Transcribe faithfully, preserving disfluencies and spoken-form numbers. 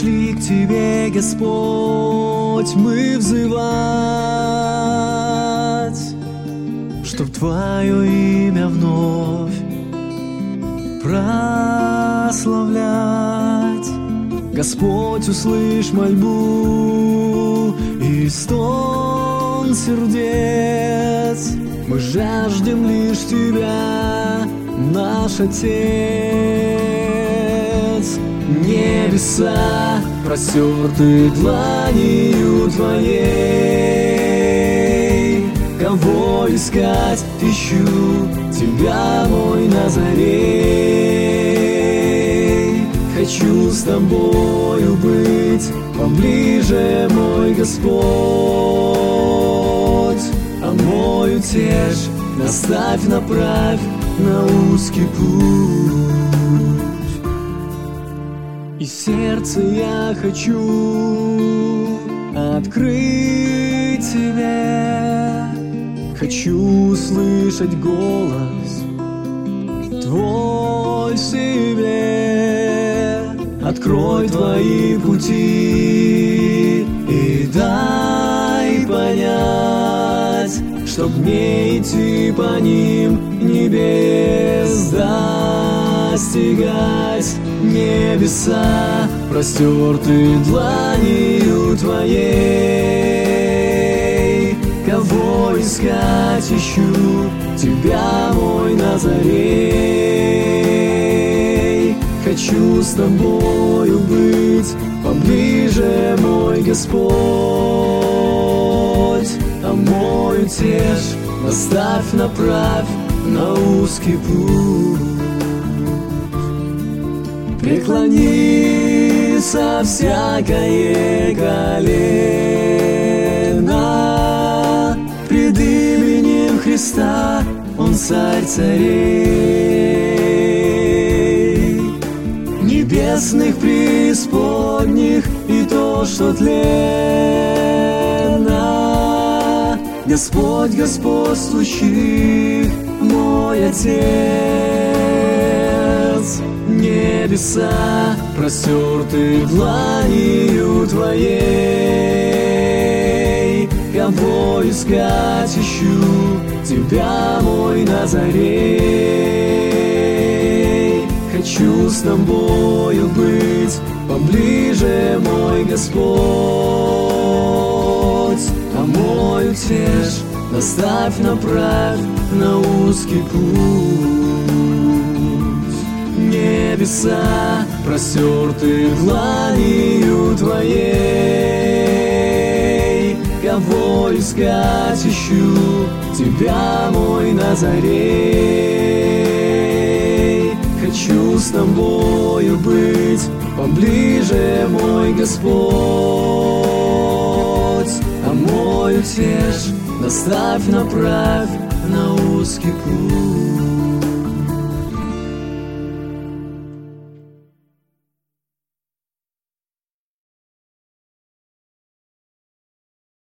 Пришли к Тебе, Господь, мы взывать, чтоб Твое имя вновь прославлять. Господь, услышь мольбу и стон сердец. Мы жаждем лишь Тебя, наш Отец. Небеса простерты дланью Твоей. Кого искать, ищу Тебя, мой Назарей. Хочу с Тобою быть поближе, мой Господь. А мой утешь, наставь, направь на узкий путь. И сердце я хочу открыть Тебе. Хочу услышать голос Твой в себе. Открой Твои пути и дай понять, чтоб мне идти по ним, небес достигать. Небеса простерты дланью Твоей. Кого искать, ищу Тебя, мой Назарей. Хочу с Тобою быть поближе, мой Господь. А мой утешь, наставь, направь на узкий путь. Преклонится всякое колено пред именем Христа, Он царь царей. Небесных преисподних и то, что тленно, Господь господствующий, мой Отец. Небеса простерты дланью Твоей. Кого искать, ищу Тебя, мой Назарей. Хочу с Тобою быть поближе, мой Господь. А мой утешь, наставь, направь на узкий путь. Небеса простерты дланью Твоей. Кого искать, ищу Тебя, мой Назарей. Хочу с Тобою быть поближе, мой Господь. А мой утешь, наставь, направь на узкий путь.